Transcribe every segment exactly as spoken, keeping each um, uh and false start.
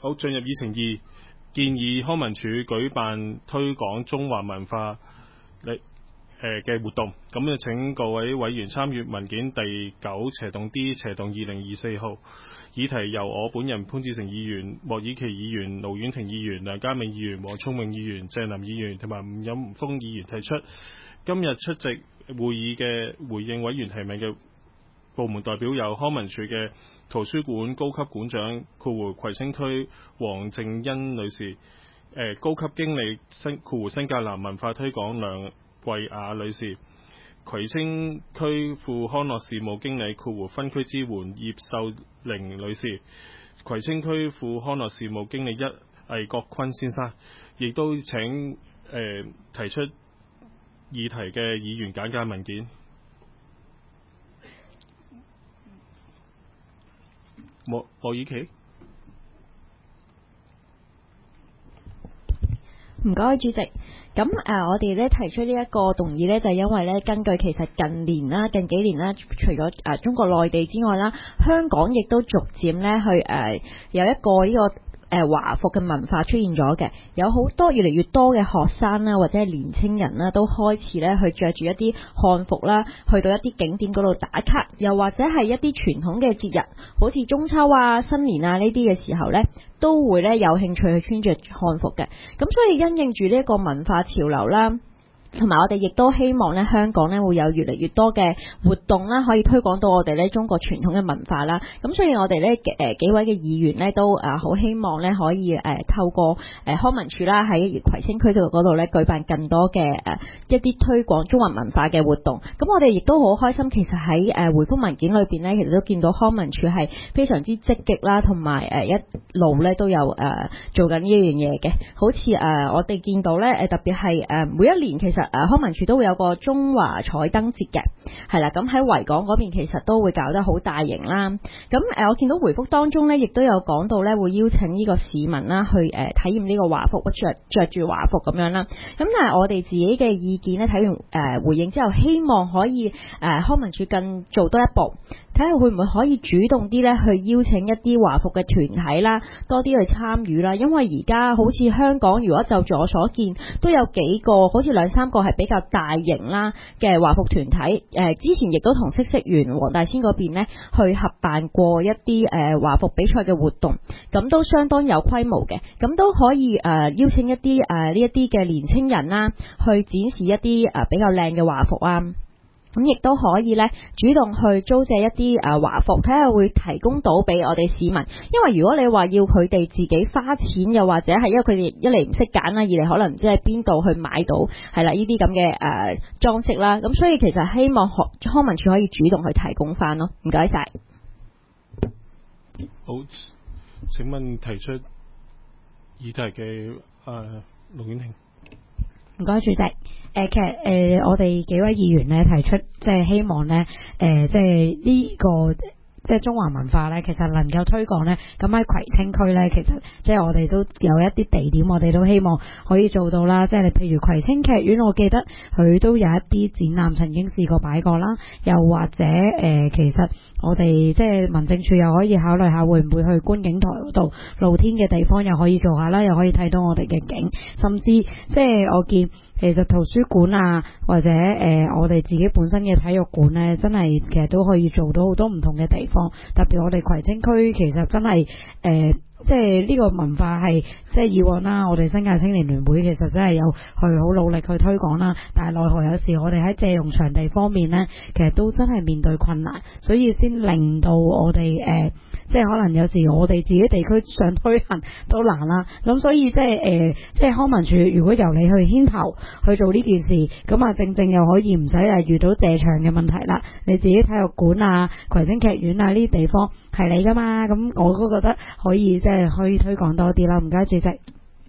好，進入議程二，建議康文署舉辦推廣中華文化嚟誒嘅活動。咁就請各位委員參閱文件第九斜洞 D 斜洞二零二四號。議題由我本人潘志成議員、莫以琪議員、盧婉婷議員、梁家明議員、黃聰明議員、鄭林議員同埋吳飲峰議員提出。今日出席會議嘅回應委員提名嘅部門代表有康文署嘅圖書館高級館長括弧葵青區黃靜欣女士、呃、高級經理新括弧新界南文化推廣梁慧雅女士、葵青區副康樂事務經理括弧分區支援葉秀玲女士、葵青區副康樂事務經理一魏國坤先生，亦都請、呃、提出議題嘅議員簡介文件。莫莫以琪， 唔該主席。咁誒、呃，我哋咧提出呢一個動議呢，就係、因為咧根據其實近年啦、近幾年啦，除咗誒、呃、中國內地之外啦，香港亦都逐漸咧去誒、呃、有一個呢、這個。誒華服嘅文化出現咗嘅，有好多越嚟越多嘅學生啦，或者係年青人啦，都開始咧去着住一啲漢服啦，去到一啲景點嗰度打卡，又或者係一啲傳統嘅節日，好似中秋啊、新年啊呢啲嘅時候呢，都會咧有興趣去穿着漢服嘅。咁所以因應住呢一個文化潮流啦。同埋我哋亦都希望咧，香港咧會有越嚟越多嘅活動啦，可以推廣到我哋咧中國傳統嘅文化啦。咁所以我哋咧誒幾位嘅議員咧都誒好希望咧可以誒透過誒康文署啦喺葵青區度嗰度咧舉辦更多嘅誒一啲推廣中華文化嘅活動。咁我哋亦都好開心，其實喺誒回覆文件裏邊咧，其實都見到康文署係非常之積極啦，同埋誒一路咧都有誒做緊呢一樣嘢嘅。好似誒我哋見到咧誒特別係誒每一年其實。誒康文署都會有個中華彩燈節嘅，係啦，咁喺維港嗰邊其實都會搞得好大型啦。咁誒我見到回覆當中咧，亦都有講到咧會邀請呢個市民啦去誒體驗呢個華服，着着住華服咁樣啦。咁但係我哋自己嘅意見咧，睇完誒回應之後，希望可以誒康文署更做多一步。睇下會唔會可以主動啲咧去邀請一啲華服嘅團體啦，多啲去參與啦。因為而家好似香港，如果就住我所見，都有幾個好似兩三個係比較大型啦嘅華服團體。誒之前亦都同嗇色園黃大仙嗰邊咧去合辦過一啲誒華服比賽嘅活動，咁都相當有規模嘅。咁都可以誒邀請一啲誒呢一啲嘅年青人啦，去展示一啲誒比較靚嘅華服啊。咁亦都可以咧，主動去租借一啲誒華服，睇下會提供到俾我哋市民。因為如果你話要佢哋自己花錢，又或者係因為佢哋一嚟唔識揀啦，二嚟可能唔知喺邊度去買到，係啦呢啲咁嘅誒裝飾啦。咁所以其實希望康文署可以主動去提供翻咯。唔該晒。 好，請問提出議題嘅誒盧婉婷。 唔該，主席。誒、呃，其實誒、呃，我哋幾位議員咧提出，即係希望咧，誒、呃，即係呢個即係中華文化咧，其實能夠推廣咧，咁喺葵青區咧，其實即係我哋都有一啲地點，我哋都希望可以做到啦。即係你譬如葵青劇院，我記得佢都有一啲展覽曾經試過擺過啦。又或者誒、呃，其實我哋即係民政處又可以考慮下，會唔會去觀景台嗰度露天嘅地方又可以做下啦，又可以睇到我哋嘅景，甚至即係我見。其實圖書館啊，或者誒、呃、我哋自己本身嘅體育館呢，真係其實都可以做到好多唔同嘅地方。特別我哋葵青區其實真係誒、呃，即係呢個文化係即係以往啦，我哋新界青年聯會其實真係有去好努力去推廣啦。但係奈何有時我哋喺借用場地方面呢，其實都真係面對困難，所以先令到我哋誒。呃即係可能有時我哋自己地區想推行都難啦，咁所以即係誒，即係康文署如果由你去牽頭去做呢件事，咁啊正正又可以唔使誒遇到借場嘅問題啦。你自己體育館啊、葵青劇院啊呢啲地方係你噶嘛，咁我都覺得可以即係可以推廣多啲啦。唔該，主席。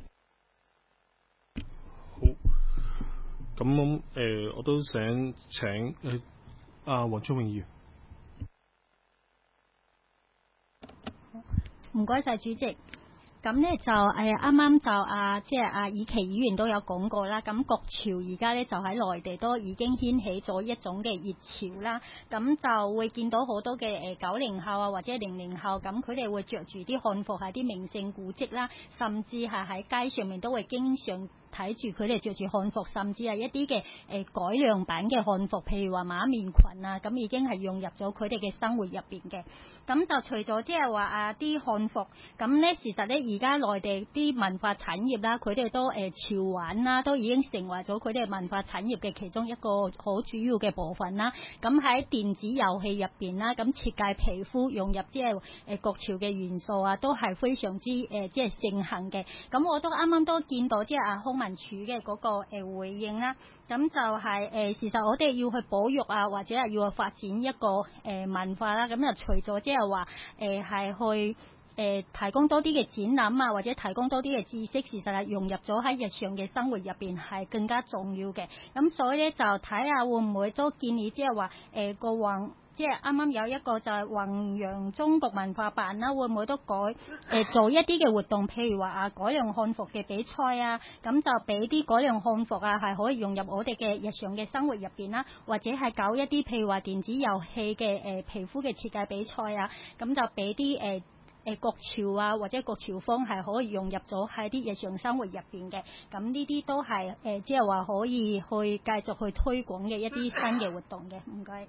好，咁誒、呃，我都想請誒阿黃聰明議員。 唔該晒主席。 咁咧就誒啱啱就啊，即係啊以琪議員都有講過啦。咁國潮而家咧就喺內地都已經掀起咗一種嘅熱潮啦。咁就會見到好多嘅誒九零後啊或者零零後，咁佢哋會着住啲漢服喺啲名勝古蹟啦，甚至係喺街上面都會經常睇住佢哋着住漢服，甚至係一啲嘅誒改良版嘅漢服，譬如話馬面裙啊，咁已經係融入咗佢哋嘅生活入邊嘅。咁就除咗即係話啊啲漢服，咁咧事實咧而家內地啲文化產業啦，佢哋都誒、呃、潮玩啦，都已經成為咗佢哋文化產業嘅其中一個好主要嘅部分啦。咁喺電子遊戲入邊啦，咁設計皮膚融入即係誒國潮嘅元素啊，都係非常之誒即係盛行嘅。咁我都啱啱都見到即係啊康文署嘅嗰個誒回應啦。咁就係、是、誒、呃，事實我哋要去保育啊，或者係要去發展一個誒、呃、文化啦。咁就除咗即係話誒係去誒、呃、提供多啲嘅展覽啊，或者提供多啲嘅知識，事實係融入咗喺日常嘅生活入邊係更加重要嘅。咁所以咧就睇下會唔會都建議即係話誒個宏。即係啱啱有一個就係弘揚中國文化辦啦，會唔會都改誒、呃、做一啲嘅活動，譬如話啊改良漢服嘅比賽啊，咁就俾啲改良漢服啊係可以融入我哋嘅日常嘅生活入邊啦，或者係搞一啲譬如話電子遊戲嘅誒皮膚嘅設計比賽啊，咁就俾啲誒誒國潮啊或者國潮風係可以融入咗喺啲日常生活入邊嘅，咁呢啲都係誒即係話可以去繼續去推廣嘅一啲新嘅活動嘅，唔該。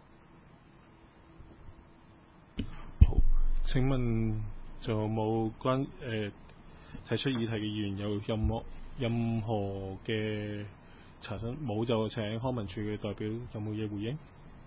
請問就冇關誒、呃、提出議題嘅議員有任何任何嘅查詢？冇就請康文署嘅代表有冇嘢回應？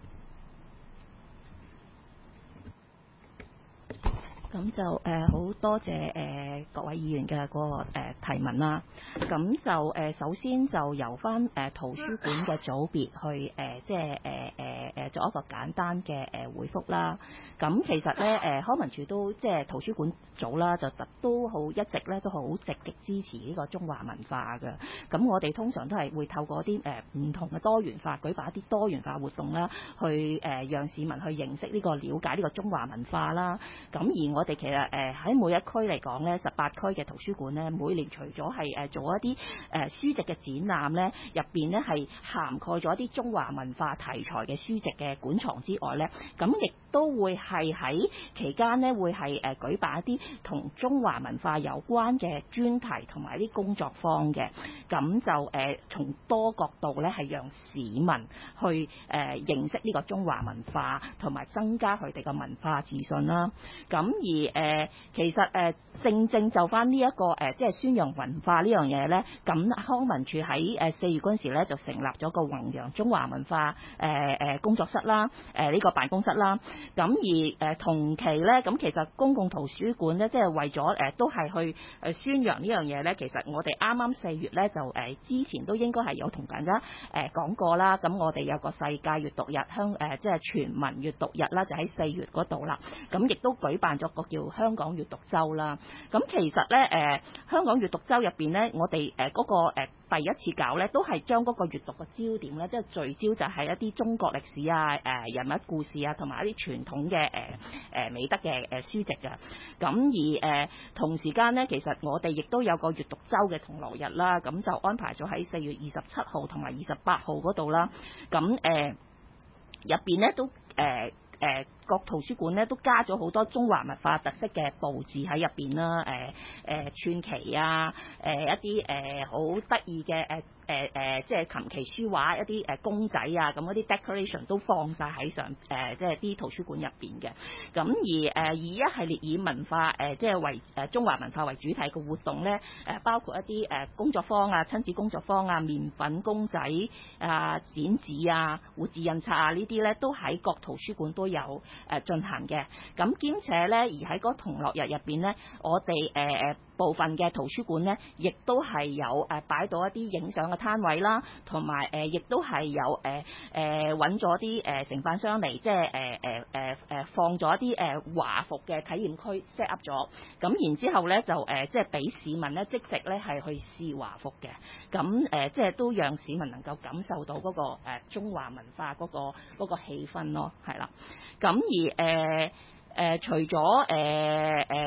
咁就誒好、呃、多謝誒、呃、各位議員嘅嗰、那個、呃、提問啦。咁就誒、呃、首先就由翻誒、呃、圖書館嘅組別去誒、呃、即係誒誒誒作一個簡單嘅誒、呃、回覆啦。咁其實咧誒、呃、康文署都即係圖書館組啦，就都好一直咧都好積極支持呢個中華文化嘅。咁我哋通常都係會透過啲誒唔同嘅多元化舉辦一啲多元化活動啦，去誒、呃、讓市民去認識呢、這個了解呢個中華文化啦。咁而我我哋其實誒喺、呃、每一區嚟講咧，十八區嘅圖書館咧，每年除咗係誒做一啲誒、呃、書籍嘅展覽咧，入邊咧係涵蓋咗一啲中華文化題材嘅書籍嘅館藏之外咧，咁亦都會係喺期間咧會係誒、呃、舉辦一啲同中華文化有關嘅專題同埋啲工作坊嘅，咁就誒從、呃、多角度咧係讓市民去誒、呃、認識呢個中華文化，同埋增加佢哋嘅文化自信啦。咁而誒、呃，其實誒、呃，正正就翻呢一個誒、呃，即係宣揚文化呢樣嘢咧。咁康文署喺誒四月嗰陣時咧，就成立咗個弘揚中華文化誒誒、呃、工作室啦，誒、呃、呢、這個辦公室啦。咁而誒、呃、同期咧，咁其實公共圖書館咧，即係為咗誒、呃、都係去誒宣揚呢樣嘢咧。其實我哋啱啱四月咧，就誒、呃、之前都應該係有同大家誒講過啦。咁我哋有個世界閱讀日，香誒、呃、即係全民閱讀日啦，就喺四月嗰度啦。咁亦都舉辦咗個叫香港閱讀週啦。咁其實咧，誒、呃、香港閱讀週入邊咧，我哋誒嗰個誒、呃、第一次搞咧，都係將嗰個閱讀嘅焦點咧，即係聚焦就係一啲中國歷史啊、誒、呃、人物故事啊，同埋一啲傳統嘅誒誒美德嘅誒書籍嘅。咁而誒、呃、同時間咧，其實我哋亦都有個閱讀週嘅同樂日啦。咁就安排咗喺四月二十七號同埋二十八號嗰度啦。咁誒入邊咧都誒。呃誒、呃、各圖書館咧都加咗好多中華文化特色嘅佈置喺入邊啦，誒、呃、誒、呃、串旗啊，誒、呃、一啲誒好得意嘅誒誒誒即係琴棋書畫一啲誒公仔啊，咁嗰啲 decoration 都放晒喺上誒、呃、即係啲圖書館入邊嘅。咁而誒以一系列以文化誒、呃、即係為誒中華文化為主題嘅活動咧，誒、呃、包括一啲誒工作坊啊、親子工作坊啊、麵粉公仔啊、剪紙啊、活字印刷啊呢啲咧，都喺各圖書館都有誒進行嘅。咁兼且咧，而喺嗰同樂日入邊咧，我哋誒誒部分嘅圖書館咧，亦都係有誒擺到一啲影相嘅攤位啦，同埋誒亦都係有誒誒揾咗啲誒承辦商嚟，即係誒誒誒誒放咗一啲誒華服嘅體驗區 set up 咗。咁然之後咧就誒即係俾市民咧即時咧係去試華服嘅。咁誒即係都讓市民能夠感受到嗰個誒中華文化嗰個嗰個氣氛咯，係啦。咁而誒誒、呃呃、除咗誒誒誒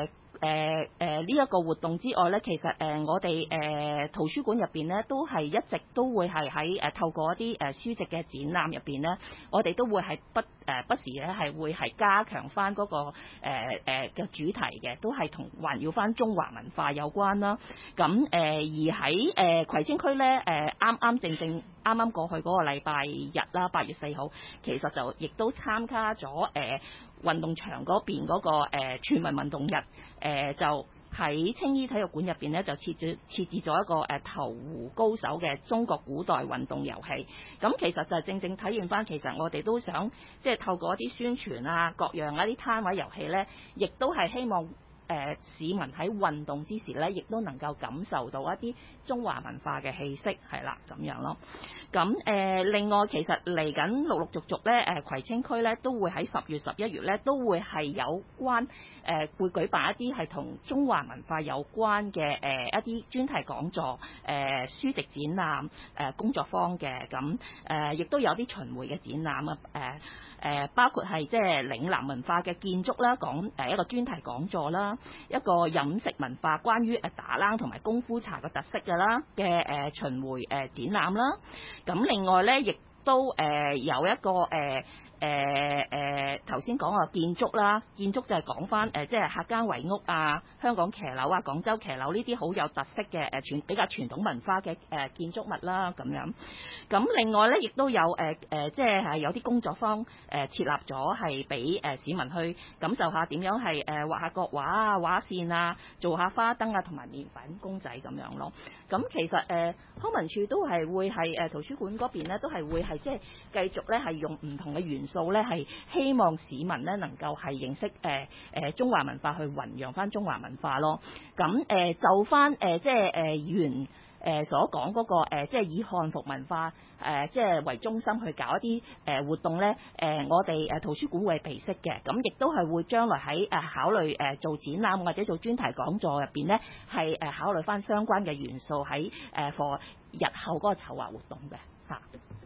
誒誒呢一個活動之外咧，其實誒、呃、我哋誒、呃、圖書館入邊咧都係一直都會係喺誒透過一啲誒、呃、書籍嘅展覽入邊咧，我哋都會係不誒、呃、不時咧係會係加強翻嗰、那個誒誒嘅主題嘅，都係同環繞翻中華文化有關啦。咁誒、呃、而喺誒、呃、葵青區咧誒啱啱正正啱啱過去嗰個禮拜日啦，八月四號，其實就亦都參加咗誒、呃、運動場嗰邊嗰、那個、呃、全民運動日，誒、呃、就喺青衣體育館入邊咧就設置設置咗一個誒、呃、投壺高手嘅中國古代運動遊戲。咁其實就正正體現翻，其實我哋都想即係透過一啲宣傳啊，各樣一啲攤位遊戲咧，亦都係希望。誒、呃、市民喺運動之時咧，亦都能夠感受到一啲中華文化嘅氣息，係啦咁樣咯。咁誒、呃、另外其實嚟緊陸陸續續咧，誒、呃、葵青區咧都會喺十月十一月咧都會係有關誒、呃、會舉辦一啲係同中華文化有關嘅誒、呃、一啲專題講座、誒、呃、書籍展覽、誒、呃、工作坊嘅。咁誒亦都有啲巡迴嘅展覽啊，誒、呃。誒包括係即係嶺南文化嘅建築啦，講誒一個專題講座啦，一個飲食文化關於誒打冷同埋功夫茶嘅特色嘅啦嘅誒巡迴誒展覽啦。咁另外咧，亦都誒有一個誒誒誒頭先講嘅建築啦，建築就係講翻誒即係客家圍屋啊、香港騎樓啊、廣州騎樓呢啲好有特色嘅誒傳比較傳統文化嘅誒建築物啦咁樣。咁另外咧，亦都有誒誒即係係有啲工作坊誒設立咗，係俾誒市民去感受下點樣係誒畫下國畫啊、畫線啊、做下花燈啊同埋麵粉公仔咁樣咯。咁其實誒康文署都係會係誒圖書館嗰邊咧，都係會係即係繼續咧係用唔同嘅元素咧，係希望市民咧能夠係認識誒誒中華文化，去弘揚翻中華文化咯。咁誒就翻誒即係誒議員誒所講嗰個誒即係以漢服文化誒即係為中心去搞一啲誒活動咧，誒我哋誒圖書館會係備悉嘅，咁亦都係會將來喺誒考慮誒做展覽或者做專題講座入邊咧，係誒考慮翻相關嘅元素喺誒 for 日後嗰個籌劃活動嘅嚇。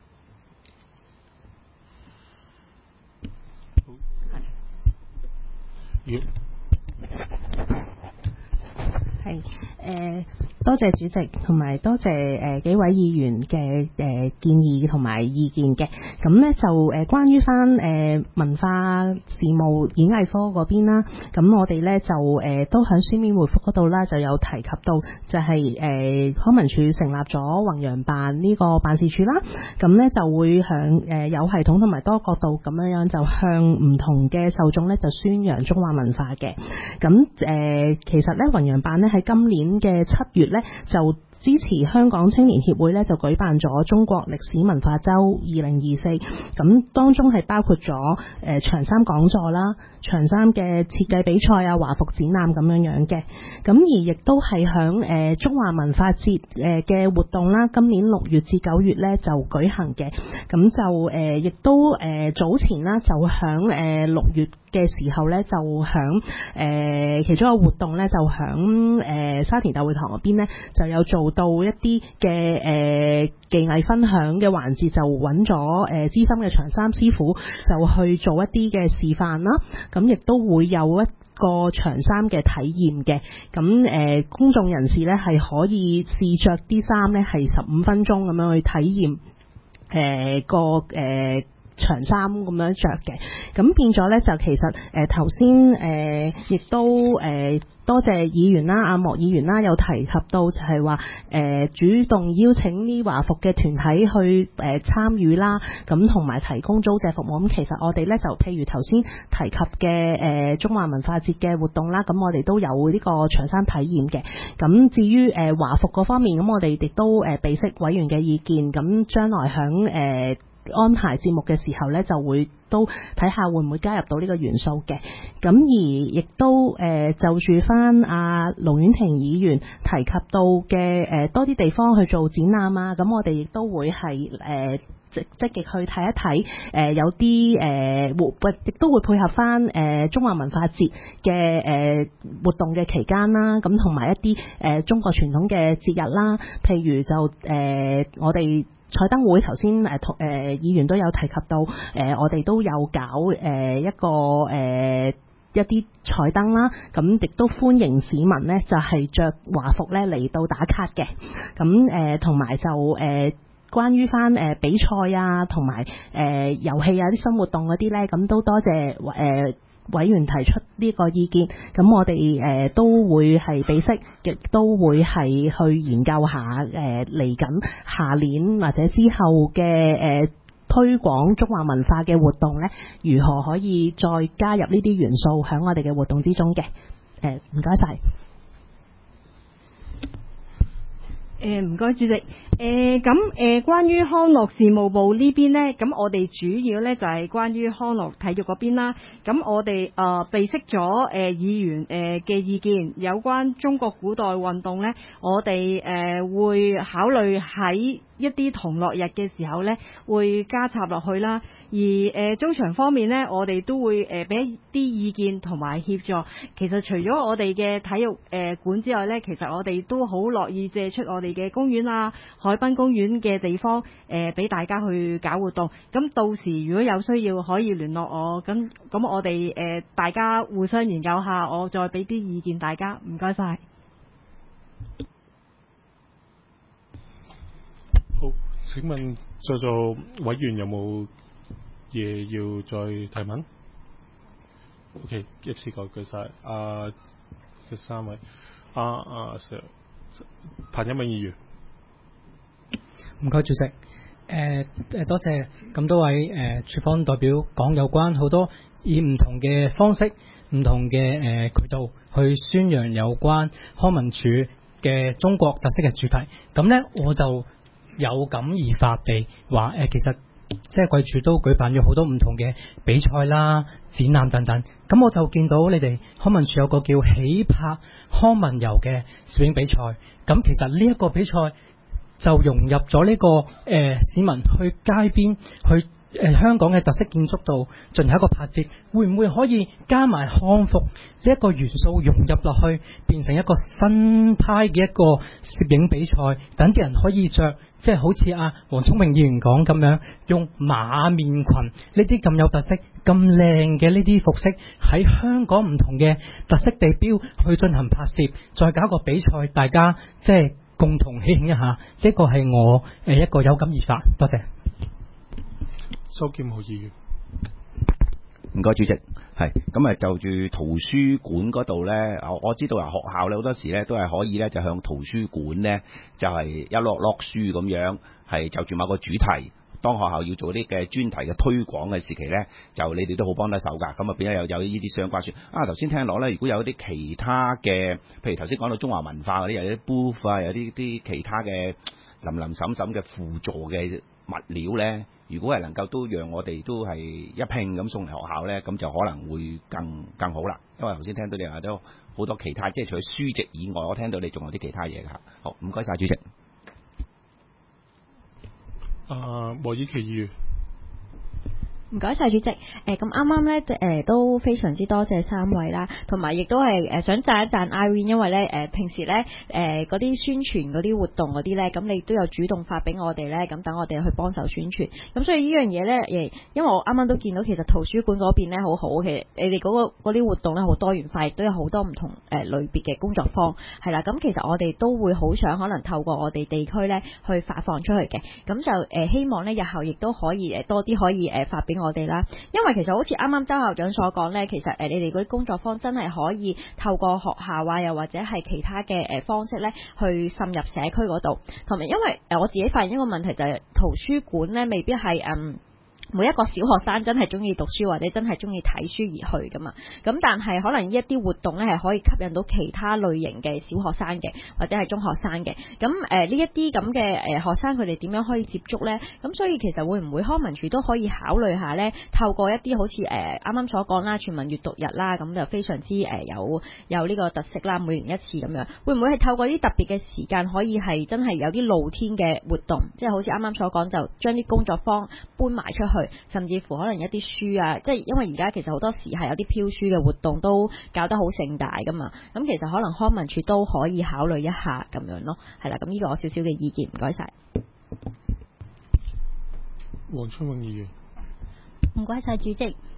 係誒、呃，多謝主席同埋多謝誒、呃、幾位議員嘅誒、呃、建議同埋意見嘅。咁咧就誒、呃、關於翻誒、呃、文化事務演藝科嗰邊啦，咁我哋咧就誒、呃、都喺書面回覆嗰度啦，就有提及到就係、是、誒、呃、康文署成立咗弘揚辦呢個辦事處啦，咁咧就會向誒、呃、有系統同埋多角度咁樣樣就向唔同嘅受眾咧就宣揚中華文化嘅。咁誒、呃、其實咧弘揚辦咧喺今年嘅七月咧就支持香港青年協會咧就舉辦咗中國歷史文化周二零二四，咁當中係包括咗誒、呃、長衫講座啦、長衫嘅設計比賽啊、華服展覽咁樣樣嘅，咁而亦都係響誒中華文化節誒嘅活動啦，今年六月至九月咧就舉行嘅，咁就誒亦、呃、都誒、呃、早前啦就響誒六月嘅時候咧就響誒、呃、其中一個活動咧就響誒、呃、沙田大會堂嗰邊咧就有做到一啲嘅誒技藝分享嘅環節，就揾咗誒資深嘅長衫師傅就去做一啲嘅示範啦，咁亦都會有一個長衫嘅體驗嘅，咁誒、呃、公眾人士咧係可以試着啲衫咧係十五分鐘咁樣去體驗誒、呃、個誒。呃長衫咁樣着嘅，咁變咗咧就其實誒頭先誒亦都誒、呃、多謝議員啦，阿莫議員啦有提及到就係話誒主動邀請啲華服嘅團體去誒、呃、參與啦，咁同埋提供租借服務。咁其實我哋咧就譬如頭先提及嘅誒、呃、中華文化節嘅活動啦，咁我哋都有呢個長衫體驗嘅。咁至於誒、呃、華服嗰方面，咁我哋亦都誒備悉委員嘅意見，咁將來響誒、呃安排節目嘅時候咧，就會都睇下會唔會加入到呢個元素嘅。咁而亦都誒、呃、就住翻阿盧婉婷議員提及到嘅誒、呃、多啲地方去做展覽啊，咁我哋亦都會係誒積積極去睇一睇誒、呃、有啲誒活，亦都會配合翻誒、呃、中華文化節嘅誒、呃、活動嘅期間啦，咁同埋一啲誒、呃、中國傳統嘅節日啦，譬如就誒、呃、我哋。彩燈會頭先誒同誒議員都有提及到誒、呃，我哋都有搞誒、呃、一個誒、呃、 一啲彩燈啦，咁亦都歡迎市民呢就係着華服咧嚟到打卡嘅。咁誒同埋就誒、呃、關於翻誒、呃、比賽啊，同埋誒遊戲啊啲新活動嗰啲咧，咁都多謝誒、呃、委員提出呢個意見。咁我哋誒、呃、都會係備悉，亦都會係去研究下誒嚟緊下年或者之後嘅誒。呃推廣中華文化嘅活動咧，如何可以再加入呢啲元素喺我哋嘅活動之中嘅？誒，唔該晒。 誒唔該主席，誒咁誒關於康樂事務部呢邊呢，咁我哋主要呢就係、是、關於康樂體育嗰邊啦。咁我哋誒、呃、備悉咗誒、呃、議員誒嘅意見，有關中國古代運動呢，我哋誒、呃、會考慮喺一啲同樂日嘅時候呢，會加插落去啦。而誒、呃、中場方面呢，我哋都會誒俾、呃、一啲意見同埋協助。其實除咗我哋嘅體育誒、呃、館之外呢，其實我哋都好樂意借出我哋嘅公園啊、海濱公園嘅地方誒俾、呃、大家去搞活動。咁到時如果有需要可以聯絡我，咁咁我哋誒、呃、大家互相研究下，我再俾啲意見大家。唔該晒。 好，請問在座委員有冇嘢要再提問 ？OK， 一次過舉晒。啊，嘅三位，啊啊，Sir，彭一鳴議員。 唔該，主席。誒、呃、誒，多謝咁多位誒、呃、處方代表講有關好多以唔同嘅方式、唔同嘅誒、呃、渠道去宣揚有關康文署嘅中國特色嘅主題。咁呢，我就有感而發地話誒、呃，其實即係貴署都舉辦咗好多唔同嘅比賽啦、展覽等等。咁我就見到你哋康文署有個叫起拍康文遊嘅攝影比賽。咁其實呢一個比賽就融入咗呢、這個誒、呃、市民去街邊去誒、呃、香港嘅特色建築度進行一個拍攝，會唔會可以加埋漢服呢一個元素融入落去，變成一個新派嘅一個攝影比賽，等啲人可以着即係好似阿黃聰明議員講咁樣，用馬面裙呢啲咁有特色、咁靚嘅呢啲服飾喺香港唔同嘅特色地標去進行拍攝，再搞個比賽，大家即係共同喜慶一下。呢、這個係我誒一個有感而發。多謝。 周劍豪議員。 唔該，主席。係咁啊，就住圖書館嗰度呢，我我知道啊，學校呢好多時呢都係可以呢，就向圖書館呢，就係、是、一落落書咁樣，係就住某個主題。當學校要做啲嘅專題嘅推廣嘅時期呢，就你哋都好幫得手㗎。咁啊，變咗有有呢啲相關書啊。頭先聽落呢，如果有啲其他嘅，譬如頭先講到中華文化嗰啲，有啲 booth 啊，有啲啲其他嘅林林沈沈嘅輔助嘅物料呢，如果係能夠都讓我哋都係一拼咁送嚟學校呢，咁就可能會更更好啦。因為頭先聽到你話都好多其他，即係除咗書籍以外，我聽到你仲有啲其他嘢㗎。好，唔該晒主席。 啊，莫以奇議員。 唔該晒主席，誒咁啱啱咧誒都非常之多謝三位啦，同埋亦都係誒想讚一讚 Irene， 因為咧誒、呃、平時咧誒嗰啲宣傳嗰啲活動嗰啲咧，咁你都有主動發俾我哋咧，咁等我哋去幫手宣傳。咁所以呢樣嘢咧誒，因為我啱啱都見到其實圖書館嗰邊咧好好，其實你哋嗰個嗰啲活動咧好多元化，亦都有好多唔同誒類別嘅工作坊，係啦。咁其實我哋都會好想可能透過我哋地區咧去發放出去嘅，咁就誒、呃、希望咧日後亦都可以誒多啲可以誒發俾我哋啦，因為其實好似啱啱周校長所講呢，其實誒你哋嗰啲工作坊真係可以透過學校啊，又或者係其他嘅誒方式呢去滲入社區嗰度，同埋因為誒我自己發現一個問題就係圖書館呢未必係嗯。每一個小學生真係中意讀書或者真係中意睇書而去噶嘛，咁但係可能呢一啲活動呢係可以吸引到其他類型嘅小學生嘅，或者係中學生嘅，咁誒呢一啲咁嘅誒學生佢哋點樣可以接觸呢？咁所以其實會唔會康文署都可以考慮下呢？透過一啲好似誒啱啱所講啦，全民閱讀日啦，咁就非常之誒有有呢個特色啦，每年一次咁樣，會唔會係透過啲特別嘅時間可以係真係有啲露天嘅活動，即係好似啱啱所講就將啲工作坊搬埋出去。甚至乎可能一啲書啊，即係因為而家其實好多時係有啲飄書嘅活動都搞得好盛大噶嘛，咁其實可能康文署都可以考慮一下咁樣咯，係啦，咁呢個我少少嘅意見，唔該晒。 黃春穎議員。 唔該晒主席。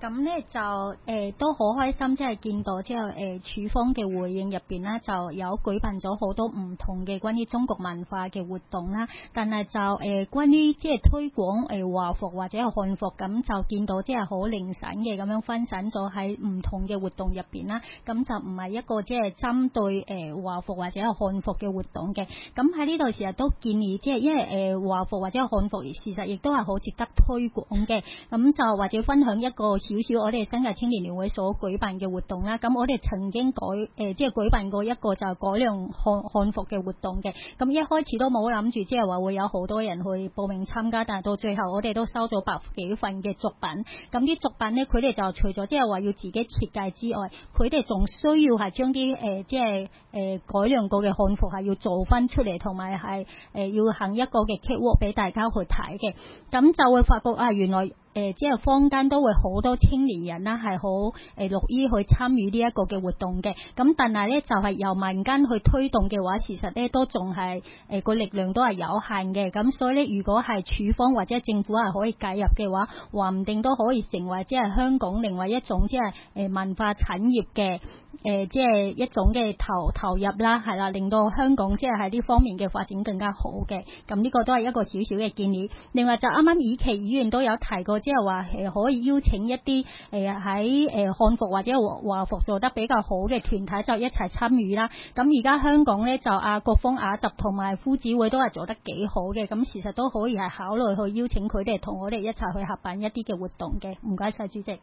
咁咧就誒、呃、都好開心，即係見到即係誒處方嘅回應入邊咧，就有舉辦咗好多唔同嘅關於中國文化嘅活動啦。但係就誒、呃、關於即係推廣誒華服或者係漢服，咁就見到即係好零散嘅咁樣分散咗喺唔同嘅活動入邊啦。咁就唔係一個即係針對誒華服或者係漢服嘅活動嘅。咁喺呢度時日都建議，即係因為誒華服或者係漢服，事實亦都係好值得推廣嘅。咁就或者分享一個少少我哋新界青年聯會所舉辦嘅活動啦。咁我哋曾經改誒、呃、即係舉辦過一個就係改良漢漢服嘅活動嘅。咁一開始都冇諗住即係話會有好多人去報名參加，但係到最後我哋都收咗百幾份嘅作品。咁啲作品呢，佢哋就除咗即係話要自己設計之外，佢哋仲需要係將啲誒即係誒、呃、改良過嘅漢服係要做翻出嚟，同埋係誒要行一個嘅 catwalk 俾大家去睇嘅。咁就會發覺啊，原來誒、呃、即係坊間都會好多青年人啦，係好誒樂意去參與呢一個嘅活動嘅。咁但係咧就係、是、由民間去推動嘅話，事實咧都仲係誒個力量都係有限嘅。咁所以咧，如果係處方或者政府係可以介入嘅話，話唔定都可以成為即係香港另外一種即係誒文化產業嘅。誒、呃，即係一種嘅投投入啦，係啦，令到香港即係喺呢方面嘅發展更加好嘅。咁呢個都係一個少少嘅建議。另外就啱啱以期議員都有提過，即係話誒可以邀請一啲誒喺誒漢服或者華服做得比較好嘅團體就一齊參與啦。咁而家香港咧就阿國風雅集同埋夫子會都係做得幾好嘅，咁事實都可以係考慮去邀請佢哋同我哋一齊去合辦一啲嘅活動嘅。唔該晒主席。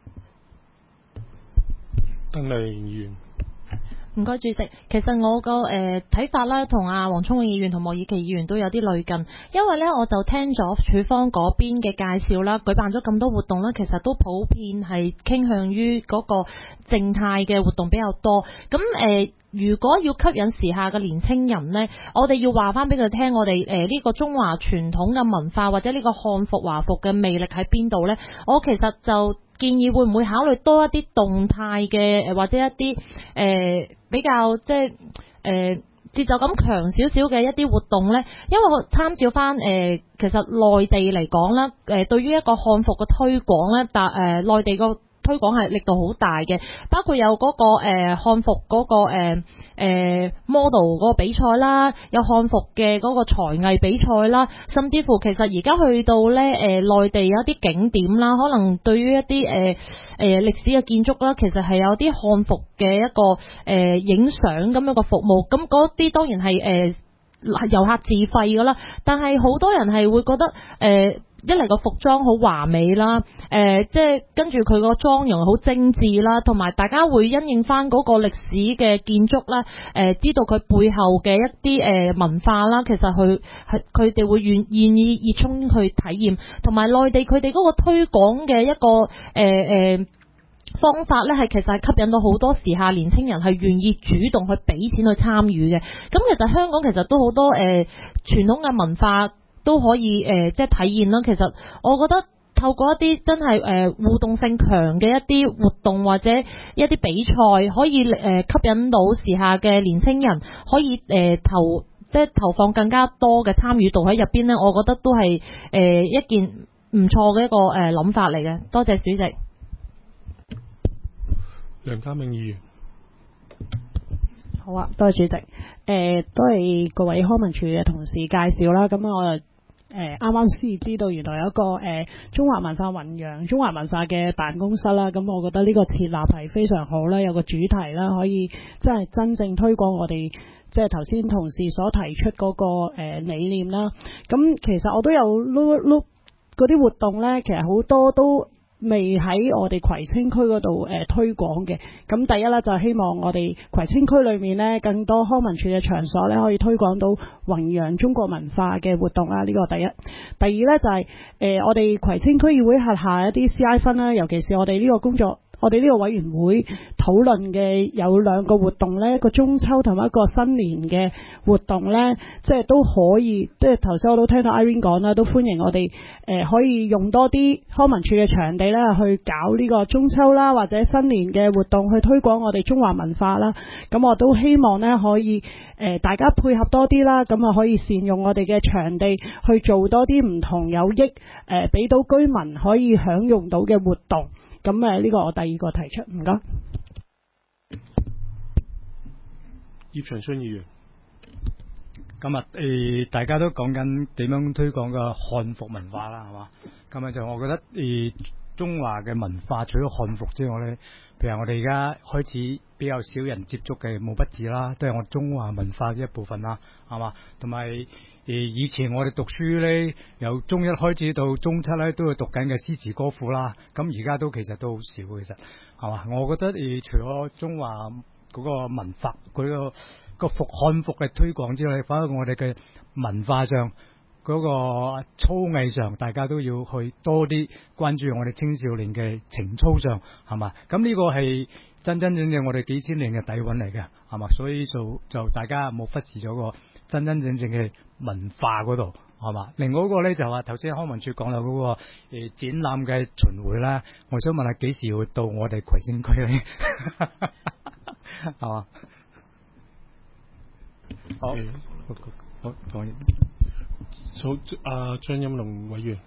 鄧麗議員。 唔該主席，其實我個誒睇法啦，同阿黃聰永議員同莫以琪議員都有啲類近，因為咧我就聽咗處方嗰邊嘅介紹啦，舉辦咗咁多活動啦，其實都普遍係傾向於嗰個靜態嘅活動比較多。咁誒、呃，如果要吸引時下嘅年青人呢，我哋要話翻俾佢聽，我哋誒呢個中華傳統嘅文化或者呢個漢服華服嘅魅力喺邊度呢？我其實就建議會唔會考慮多一啲動態嘅，或者一啲誒、呃、比較即係誒節奏感強少少嘅一啲活動呢？因為我參照翻誒、呃，其實內地嚟講啦，誒、呃、對於一個漢服嘅推廣呢，但誒內地個推廣係力度好大嘅，包括有嗰、那個誒、呃、漢服嗰、那個誒、呃呃、model 嗰個比賽啦，有漢服嘅嗰個才藝比賽啦，甚至乎其實而家去到咧誒內地有一啲景點啦，可能對於一啲誒誒歷史嘅建築啦，其實係有啲漢服嘅一個誒影相咁樣嘅服務，咁嗰啲當然係誒、呃、遊客自費噶啦，但係好多人係會覺得誒。呃一嚟個服裝好華美啦，誒、呃，即係跟住佢個妝容好精緻啦，同埋大家會因應翻嗰個歷史嘅建築啦，誒、呃，知道佢背後嘅一啲誒、呃、文化啦，其實佢係佢哋會願願意熱衷去體驗，同埋內地佢哋嗰個推廣嘅一個誒誒、呃呃、方法咧，係其實係吸引到好多時下年青人係願意主動去俾錢去參與嘅。咁其實香港其實都好多誒、呃、傳統嘅文化。都可以誒、呃，即係體驗啦。其實我覺得透過一啲真係誒、呃、互動性強嘅一啲活動或者一啲比賽，可以誒、呃、吸引到時下嘅年輕人，可以誒、呃、投即係投放更加多嘅參與度喺入邊呢。我覺得都係誒、呃、一件唔錯嘅一個誒諗、呃、法嚟嘅。多謝主席。 梁家銘議員。 好啊，多謝主席。誒、呃，都係各位康文署嘅同事介紹啦。咁我誒啱啱先知道，原來有一個誒、呃、中華文化弘揚中華文化嘅辦公室啦。咁我覺得呢個設立係非常好啦，有個主題啦，可以真係真正推廣我哋即係頭先同事所提出嗰、那個誒、呃、理念啦。咁其實我都有碌碌嗰啲活動咧，其實好多都未喺我哋葵青區嗰度誒推廣嘅。咁第一咧就係希望我哋葵青區裏面咧更多康文署嘅場所咧可以推廣到弘揚中國文化嘅活動啦，呢、這個第一。第二咧就係、是、誒、呃、我哋葵青區議會轄下一啲 C I 分啦，尤其是我哋呢個工作。我哋呢個委員會討論嘅有兩個活動呢，一個中秋同埋一個新年嘅活動呢，即係都可以，即係頭先我都聽到 Irene 講啦，都歡迎我哋誒、呃、可以用多啲康文署嘅場地呢去搞呢個中秋啦或者新年嘅活動，去推廣我哋中華文化啦。咁我都希望呢可以誒、呃、大家配合多啲啦，咁啊可以善用我哋嘅場地去做多啲唔同有益誒俾到居民可以享用到嘅活動。 咁誒呢個我第二個提出，唔該。 葉長春議員， 今日誒大家都講緊點樣推廣個漢服文化啦，係嘛？咁啊就我覺得誒、呃、中華嘅文化除咗漢服之外咧，譬如我哋而家開始比較少人接觸嘅毛筆字啦，都係我中華文化嘅一部分啦，係嘛？同埋誒以前我哋讀書咧，由中一開始到中七咧，都會讀緊嘅詩詞歌賦啦。咁而家都其實都好少，其實係嘛？我覺得誒、呃、除咗中華嗰個文化嗰、嗰個個服漢服嘅推廣之外，反而我哋嘅文化上嗰、嗰個操藝上，大家都要去多啲關注我哋青少年嘅情操上，係嘛？咁呢個係真真正正我哋幾千年嘅底蘊嚟嘅，係嘛？所以就就大家冇忽視咗個真真正正嘅文化嗰度，係嘛？另外一個咧就話頭先康文署講到嗰個誒、呃、展覽嘅巡迴啦，我想問下幾時會到我哋葵青區咧？係嘛？好，好，講完。 好，阿張欽龍委員，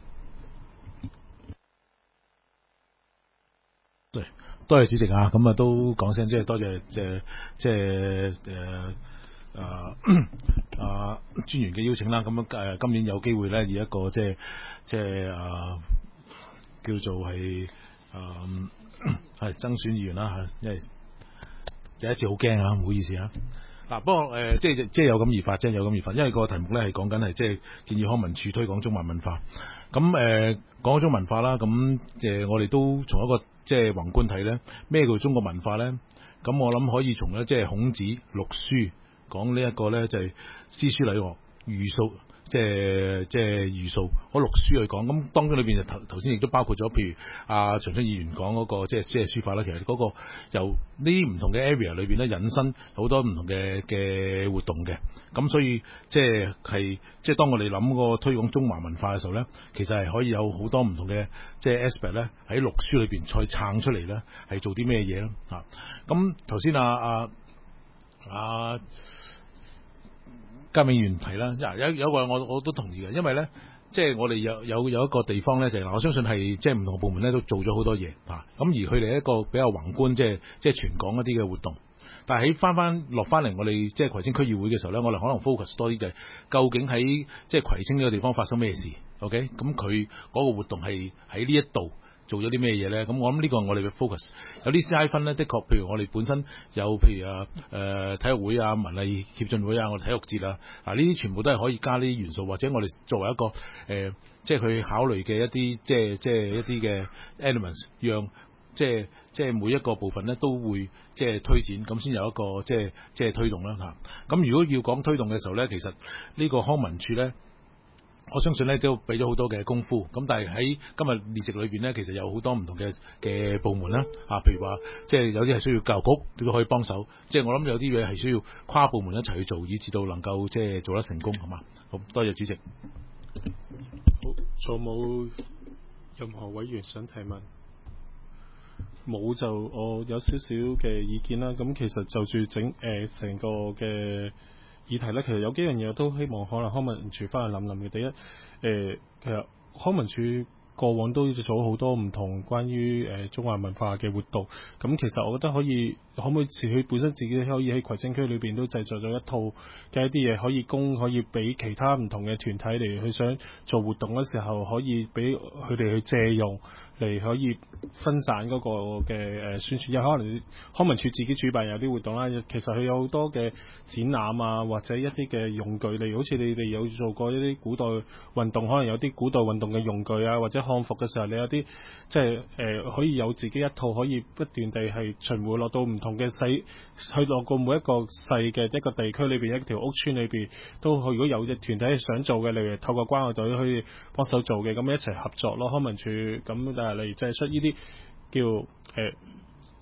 對，多謝主席啊！咁啊都講聲，即係多謝即係即係誒啊啊專員嘅邀請啦。咁樣誒，今年有機會咧，以一個即係即係啊叫做係啊係爭選議員啦嚇，因為第一次好驚啊，唔好意思啊。嗱、啊，不過誒、呃，即係即係有感而發，即係有感而發，因為個題目咧係講緊係即係建議康文署推廣中華文化。咁誒、呃、講咗中文化啦，咁誒、呃、我哋都從一個即係宏觀睇咧，咩叫中國文化咧？咁我諗可以從咧即係孔子六書講呢一個咧就係詩書禮樂儒術。即係即係儒數嗰六書去講，咁當中裏邊就頭頭先亦都包括咗，譬如阿長春議員講嗰個即係即係書法啦。其實嗰個由呢啲唔同嘅 area 裏邊咧引申好多唔同嘅嘅活動嘅，咁所以即係係即係當我哋諗個推廣中華文化嘅時候咧，其實係可以有好多唔同嘅即係 aspect 咧喺六書裏邊再撐出嚟咧，係做啲咩嘢咯嚇？咁頭先阿阿阿嘉銘議員提啦，有有一個我我都同意嘅，因為咧，即係我哋有有有一個地方咧，就係、是、嗱，我相信係即係唔同部門咧都做咗好多嘢啊，咁而佢哋一個比較宏觀，即係即係全港一啲嘅活動，但係喺翻翻落翻嚟我哋即係葵青區議會嘅時候咧，我哋可能 focus 多啲就係究竟喺即係葵青呢個地方發生咩事 ？OK，咁佢嗰個活動係喺呢一度做咗啲咩嘢咧？咁我諗呢個係我哋嘅 focus。有啲 C I 分咧，的確，譬如我哋本身有譬如啊誒、呃、體育會啊、文藝協進會啊、我哋體育節啊，嗱呢啲全部都係可以加呢啲元素，或者我哋作為一個誒、呃，即係佢考慮嘅一啲即係即係一啲嘅 elements，讓即係即係每一個部分咧都會即係推展，咁先有一個即係即係推動啦嚇。咁如果要講推動嘅時候咧，其實呢個康文署咧，我相信咧都俾咗好多嘅功夫，咁但係喺今日列席裏邊咧，其實有好多唔同嘅嘅部門啦，啊，譬如話即係有啲係需要教育局都可以幫手，即係我諗有啲嘢係需要跨部門一齊去做，以至到能夠即係做得成功，係嘛？好多謝主席。 好，仲冇任何委員想提問？冇就我有少少嘅意見啦。咁其實就住整誒成個嘅議題咧，其實有幾樣嘢都希望可能康文署翻去諗諗嘅。第一，誒、呃、其實康文署過往都做好多唔同關於誒、呃、中華文化嘅活動。咁其實我覺得可以，可唔可以自佢本身自己可以喺葵青區裏邊都製作咗一套嘅一啲嘢，可以供可以俾其他唔同嘅團體嚟去想做活動嘅時候，可以俾佢哋去借用。嚟可以分散嗰個嘅誒宣傳，因為可能康文署自己主辦有啲活動啦，其實佢有好多嘅展覽啊，或者一啲嘅用具，例如好似你哋有做過一啲古代運動，可能有啲古代運動嘅用具啊，或者漢服嘅時候，你有啲即係誒、呃、可以有自己一套，可以不斷地係巡迴落到唔同嘅細，去落過每一個細嘅一個地區裏邊，一條屋村裏邊都，如果有隻團體想做嘅，例如透過關愛隊可以幫手做嘅，咁一齊合作咯，康文署咁。誒嚟製出呢啲叫誒、呃、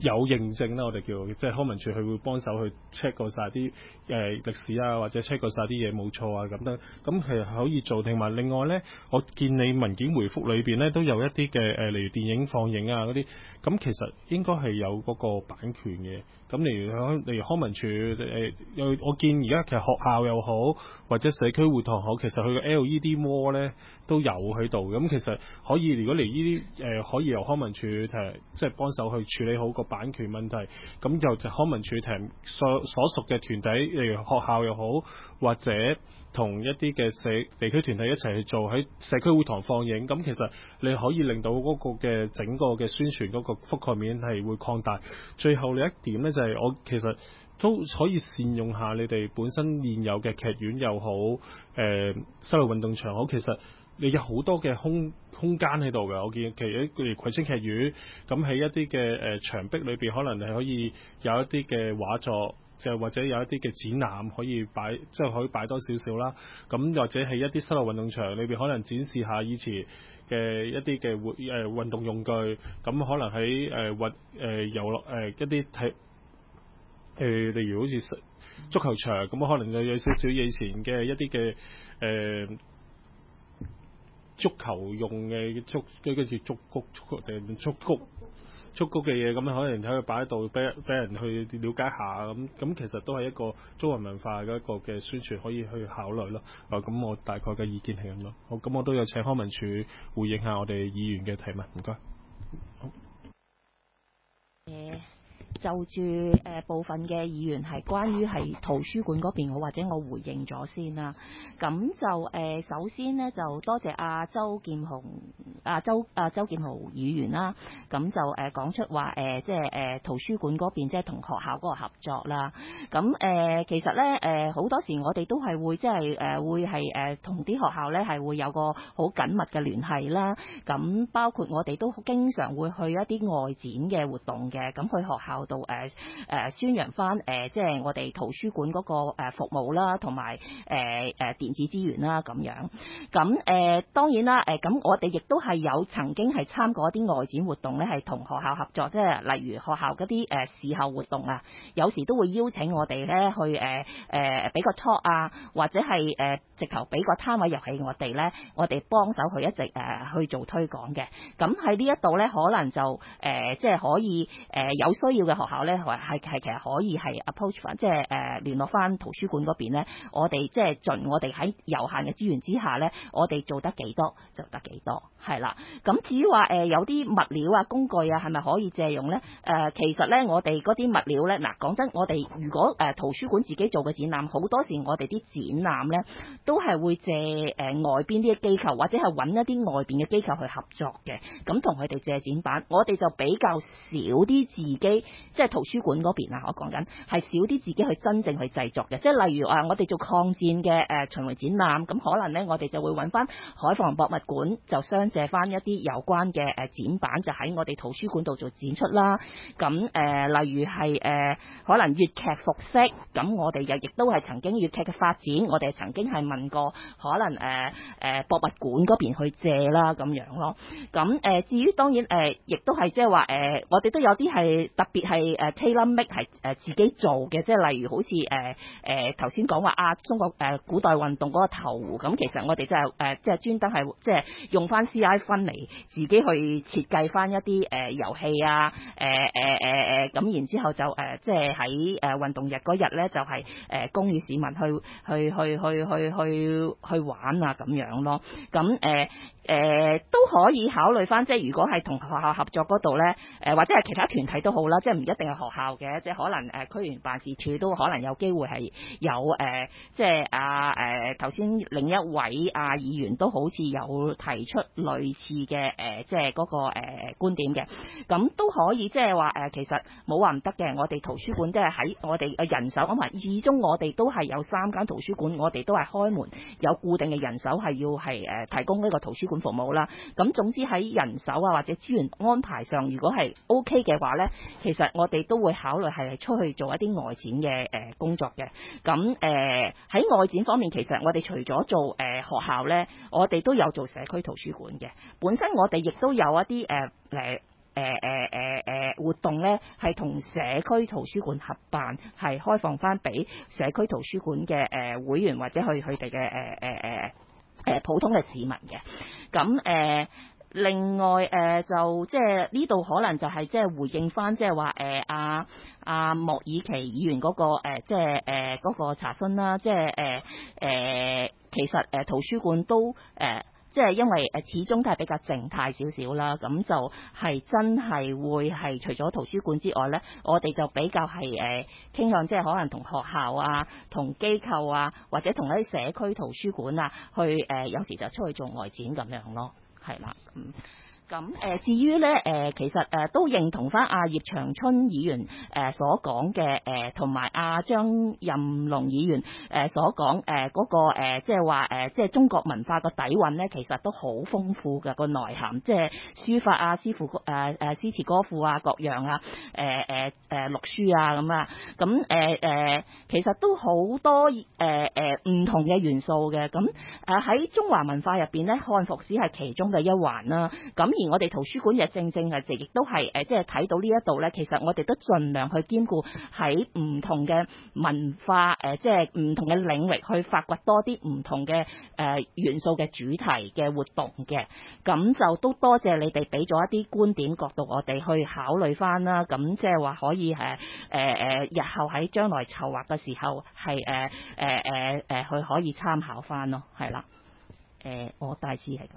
有認證啦，我哋叫即係康文署佢會幫手去 check 過晒啲誒歷史啊，或者 check 過晒啲嘢冇錯啊咁樣，咁係可以做。同埋另外咧，我見你文件回覆裏邊咧都有一啲嘅誒，例如電影放映啊嗰啲，咁其實應該係有嗰個版權嘅。咁例如響例如康文署誒，有、呃、我見而家其實學校又好，或者社區會堂好，其實佢嘅 L E D wall 咧都有喺度。咁其實可以，如果嚟呢啲誒可以由康文署誒即係幫手去處理好個版權問題，咁就就康文署誒所所屬嘅團體，例如學校又好，或者同一啲嘅社地區團體一齊去做喺社區會堂放映，咁其實你可以令到嗰個嘅整個嘅宣傳嗰個覆蓋面係會擴大。最後另一點咧就係、是、我其實都可以善用下你哋本身現有嘅劇院又好，誒、呃、室內運動場好，其實你有好多嘅空空間喺度嘅。我見其實譬如葵青劇院咁喺一啲嘅誒牆壁裏邊，可能係可以有一啲嘅畫作。就或者有一啲嘅展覽可以擺，即係可以擺多少少啦。咁或者係一啲室內運動場裏邊，可能展示下以前嘅一啲嘅活誒運動用具。咁可能喺誒運誒遊樂誒一啲體誒，例如好似足球場咁，可能有有少少以前嘅一啲嘅誒足球用嘅足，跟住足谷足定足谷。足谷嘅嘢咁，可能喺度擺喺度，俾俾人去了解下咁，咁其實都係一個中華文化嘅一個嘅宣傳，可以去考慮咯。啊，咁我大概嘅意見係咁咯。好，咁我都有請康文署回應下我哋議員嘅提問，唔該。好。 誒就住誒、呃、部分嘅議員係關於係圖書館嗰邊，我或者我回應咗先啦。咁就誒、呃、首先呢，就多謝阿、啊、周劍雄、阿、啊、周阿、啊、周劍豪議員啦。咁就誒、呃、講出話誒、呃、即係誒、呃、圖書館嗰邊即係同學校嗰個合作啦。咁誒、呃、其實咧誒好多時我哋都係會即係誒會係誒同啲學校咧係會有個好緊密嘅聯繫啦。咁包括我哋都經常會去一啲外展嘅活動嘅，咁去學校度誒誒宣揚翻誒即係我哋圖書館嗰個誒服務啦，同埋誒誒電子資源啦咁樣。咁誒、呃、當然啦誒咁我哋亦都係有曾經係參過一啲外展活動咧，係同學校合作，即係例如學校嗰啲誒事後活動啊，有時都會邀請我哋咧去誒誒俾個 talk 啊，或者係誒、呃、直頭俾個攤位遊戲我哋咧，我哋幫手去一直誒、呃、去做推廣嘅。咁喺呢一度咧，可能就誒、呃、即係可以誒、呃、有需要嘅學校咧，係係係其實可以係 approach 翻，即係誒聯絡翻圖書館嗰邊咧，我哋即係盡我哋喺有限嘅資源之下咧，我哋做得幾多就得幾多，係啦。咁至於話誒、呃、有啲物料啊、工具啊，係咪可以借用咧？誒、呃、其實咧，我哋嗰啲物料咧，嗱講真，我哋如果誒、呃、圖書館自己做嘅展覽，好多時我哋啲展覽咧都係會借誒、呃、外邊啲機構，或者係揾一啲外邊嘅機構去合作嘅，咁同佢哋借展板，我哋就比較少啲自己，即係圖書館嗰邊啊，我講緊係少啲自己去真正去製作嘅，即係例如啊，我哋做抗戰嘅誒、呃、巡迴展覽，咁可能咧我哋就會揾翻海防博物館，就相借翻一啲有關嘅誒展板，就喺我哋圖書館度做展出啦。咁誒、呃，例如係誒、呃、可能粵劇服飾，咁我哋又亦都係曾經粵劇嘅發展，我哋曾經係問過可能誒誒、呃呃、博物館嗰邊去借啦咁樣咯。咁誒、呃、至於當然誒，亦、呃、都係即係話誒，我哋都有啲係特別係誒 tailor make 係誒自己做嘅，即係例如好似誒誒頭先講話啊中國誒、呃、古代運動嗰個頭壺，咁其實我哋就係誒即係專登係即係用翻 C I 分嚟自己去設計翻一啲誒遊戲啊誒誒誒誒咁，然之後就誒即係喺誒運動日嗰日咧就係、是、誒、呃、供與市民去去去去去去去玩啊咁樣咯。咁誒誒都可以考慮翻，即係如果係同學校合作嗰度咧，誒、呃、或者係其他團體都好啦，即係唔一定係學校嘅，即係可能誒、呃、區員辦事處都可能有機會係有誒、呃，即係啊誒頭先另一位啊議員都好似有提出類似嘅誒、呃，即係嗰、那個誒、呃、觀點嘅，咁都可以即係話誒，其實冇話唔得嘅，我哋圖書館即係喺我哋嘅人手，咁啊，始終我哋都係有三間圖書館，我哋都係開門有固定嘅人手係要係誒、呃、提供呢個圖書館服務啦。咁總之喺人手啊或者資源安排上，如果係 OK 嘅話咧，其實我哋都會考慮係出去做一啲外展嘅誒、呃、工作嘅。咁誒喺外展方面，其實我哋除咗做誒、呃、學校咧，我哋都有做社區圖書館嘅。本身我哋亦都有一啲誒誒誒誒誒活動咧，係同社區圖書館合辦，係開放翻俾社區圖書館嘅誒、呃、會員或者去佢哋嘅誒誒誒誒普通嘅市民嘅。咁誒、呃、另外誒、呃、就即係呢度可能就係即係回應翻即係話誒阿阿莫以琪議員嗰、那個、呃、即係誒嗰個查詢啦，即係誒誒其實誒、呃、圖書館都誒。呃即係因為誒始終都係比較靜態少少啦，咁就係真係會係除咗圖書館之外咧，我哋就比較係誒傾向即係可能同學校啊、同機構啊，或者同一啲社區圖書館啊，去誒、呃、有時就出去做外展咁樣咯，係啦，嗯。咁誒，至於咧誒，其實誒都認同翻阿葉長春議員誒所講嘅誒，同埋阿張任龍議員誒所講誒嗰個誒，即係話誒，即係中國文化個底蘊咧，其實都好豐富嘅個內涵，即係書法啊、詩賦誒誒詩詞歌賦啊各樣啊，誒誒誒錄書啊咁啊，咁誒誒，其實都好多誒誒唔同嘅元素嘅，咁誒喺中華文化入邊咧，漢服只係其中嘅一環啦，咁。而我哋圖書館亦正正係，亦都係誒，即係睇到呢一度咧。其實我哋都盡量去兼顧喺唔同嘅文化誒，即係唔同嘅領域去發掘多啲唔同嘅誒元素嘅主題嘅活動嘅。咁就都多謝你哋俾咗一啲觀點角度，我哋去考慮翻啦。咁即係話可以誒誒誒，日後喺將來籌劃嘅時候係誒誒誒誒，去可以參考翻咯，係啦。誒、呃，我大致係咁。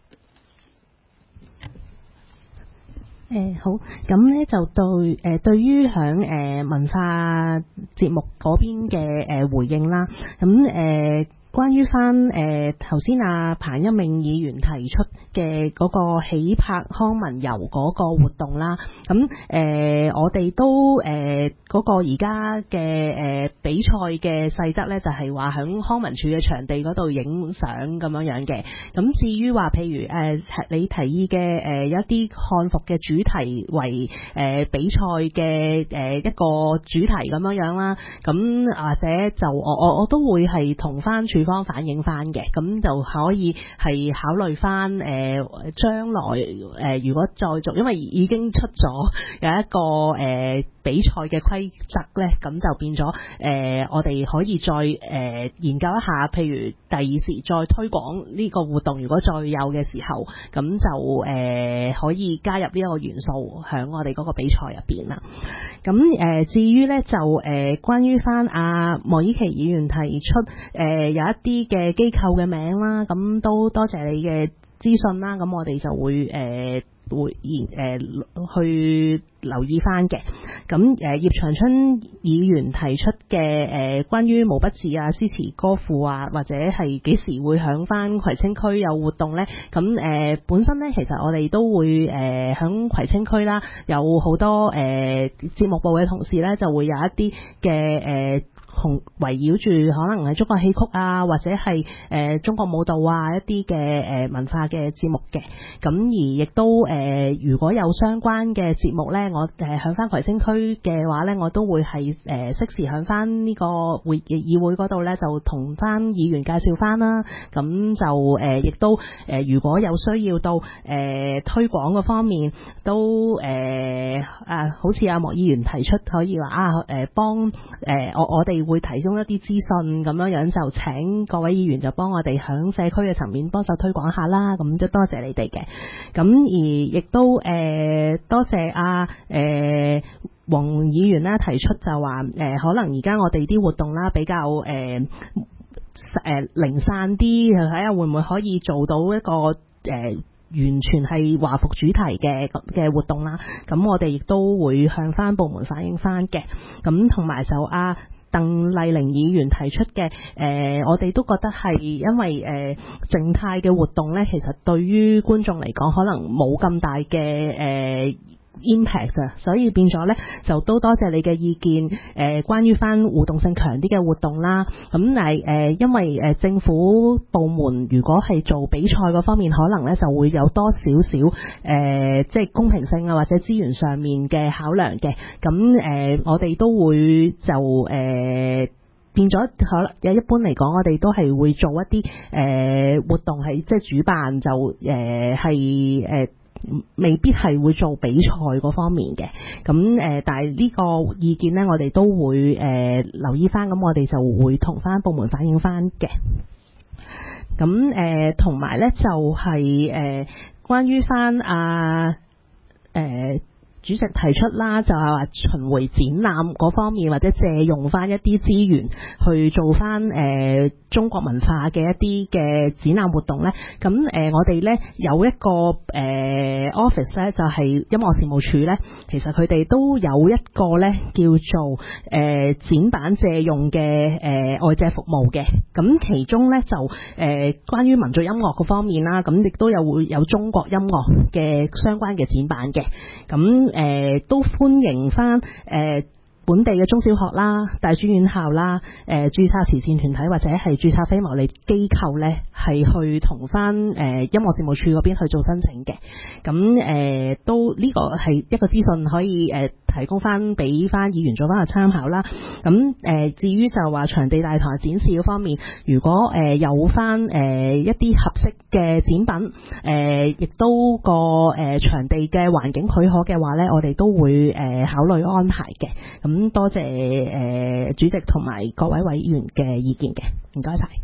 誒、呃、好，咁咧就對誒、呃、對於響誒、呃、文化節目嗰邊嘅誒回應啦，咁誒。呃關於翻誒頭先阿彭一鳴議員提出嘅嗰個起拍康文遊嗰個活動啦，咁誒、呃、我哋都誒嗰、呃那個而家嘅誒比賽嘅細則咧，就係話響康文署嘅場地嗰度影相咁樣樣嘅。咁至於話譬如誒、呃、你提議嘅誒、呃、有一啲漢服嘅主題為誒、呃、比賽嘅誒、呃、一個主題咁樣樣啦，咁或者就我我我都會係同翻署方反映翻嘅，咁就可以係考慮翻誒將來誒、呃、如果再做，因為已經出咗有一個誒、呃、比賽嘅規則咧，咁就變咗誒、呃、我哋可以再誒、呃、研究一下，譬如第二時再推廣呢個活動，如果再有嘅時候，咁就誒、呃、可以加入呢一個元素喺我哋嗰個比賽入邊啦。咁誒、呃、至於咧就誒、呃、關於翻阿莫以琪議員提出誒、呃、有一啲嘅機構嘅名啦，咁都多謝你嘅資訊啦，咁我哋就會誒、呃、會研誒、呃、去留意翻嘅。咁誒、呃、葉長春議員提出嘅誒、呃、關於毛筆字啊、詩詞歌賦啊，或者係幾時會響翻葵青區有活動咧？咁誒、呃、本身咧，其實我哋都會誒響葵青區啦，有好多誒、呃、節目部嘅同事咧，就會有一啲嘅誒。呃同圍繞住可能係中國戲曲啊，或者係誒、呃、中國舞蹈啊一啲嘅誒文化嘅節目嘅，咁而亦都誒、呃、如果有相關嘅節目咧，我誒響翻葵青區嘅話咧，我都會係誒適時響翻呢個會議會嗰度咧，就同翻議員介紹翻啦。咁就誒亦、呃、都誒、呃、如果有需要到誒、呃、推廣嗰方面，都誒、呃、啊，好似阿莫議員提出可以話啊誒幫誒我我哋。會提供一啲資訊咁樣樣，就請各位議員就幫我哋響社區嘅層面幫手推廣下啦。咁都多謝你哋嘅。咁而亦都誒、呃、多謝阿誒黃議員啦，提出就話誒、呃、可能而家我哋啲活動啦比較誒誒、呃呃、零散啲，睇下會唔會可以做到一個誒、呃、完全係華服主題嘅嘅活動啦。咁我哋亦都會向翻部門反映翻嘅。咁同埋就阿鄧麗玲議員提出嘅，誒、呃，我哋都覺得係因為誒、呃、靜態嘅活動咧，其實對於觀眾嚟講，可能冇咁大嘅誒、呃impact 啊，所以變咗咧就都多謝你嘅意見。誒、呃，關於翻互動性強啲嘅活動啦，咁但係誒，因為誒、呃、政府部門如果係做比賽嗰方面，可能咧就會有多少少誒，即係公平性啊或者資源上面嘅考量嘅。咁誒、呃，我哋都會就誒。呃變咗可能有一般嚟講，我哋都係會做一啲誒、呃、活動係即係主辦就誒係誒未必係會做比賽嗰方面嘅。咁誒、呃，但係呢個意見咧，我哋都會誒、呃、留意翻，咁我哋就會同翻部門反映翻嘅。咁誒，同埋咧就係、是、誒、呃，關於翻啊誒。呃主席提出啦，就係話巡迴展覽嗰方面，或者借用翻一啲資源去做翻誒、呃、中國文化嘅一啲嘅展覽活動咧。咁誒、呃，我哋咧有一個誒、呃、office 咧，就係、是、音樂事務處咧，其實佢哋都有一個咧叫做誒、呃、展板借用嘅誒、呃、外借服務嘅。咁其中咧就誒、呃、關於民族音樂嗰方面啦，咁亦都有會有中國音樂嘅相關嘅展板嘅。咁誒、呃、都歡迎翻誒、呃、本地嘅中小學啦、大專院校啦、誒、呃、註冊慈善團體或者係註冊非牟利機構咧，係去同翻誒音樂事務處嗰邊去做申請嘅。咁誒、呃、都呢、這個係一個資訊可以誒、呃、提供翻俾翻議員做翻個參考啦。咁誒、呃、至於就話場地大堂展示嗰方面，如果誒、呃、有翻誒、呃、一啲合適嘅展品，誒、呃、亦都個誒、呃、場地嘅環境許可嘅話咧，我哋都會誒、呃、考慮安排嘅。咁多謝誒、呃、主席同埋各位委員嘅意見嘅，唔該晒。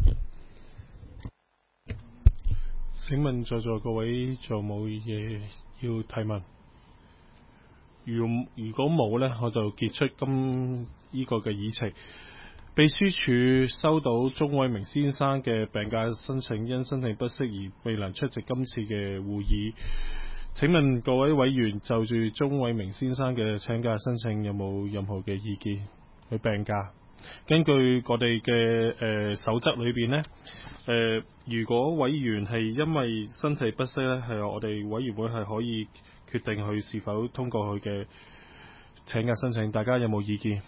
請問在座各位仲有冇嘢要提問？如如果冇呢，我就結束今呢個嘅議程。秘書處收到鍾偉明先生嘅病假申請，因身體不適而未能出席今次嘅會議。請問各位委員就住鍾偉明先生嘅請假申請有冇任何嘅意見？佢病假，根據我哋嘅誒守則裏邊呢，誒、呃、如果委員係因為身體不適呢，係我哋委員會係可以決定佢是否通過佢嘅請假申請。大家有冇意見？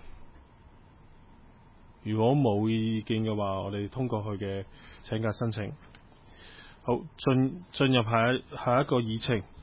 如果冇意見嘅話，我哋通過佢嘅請假申請。好，進進入下一下一個議程。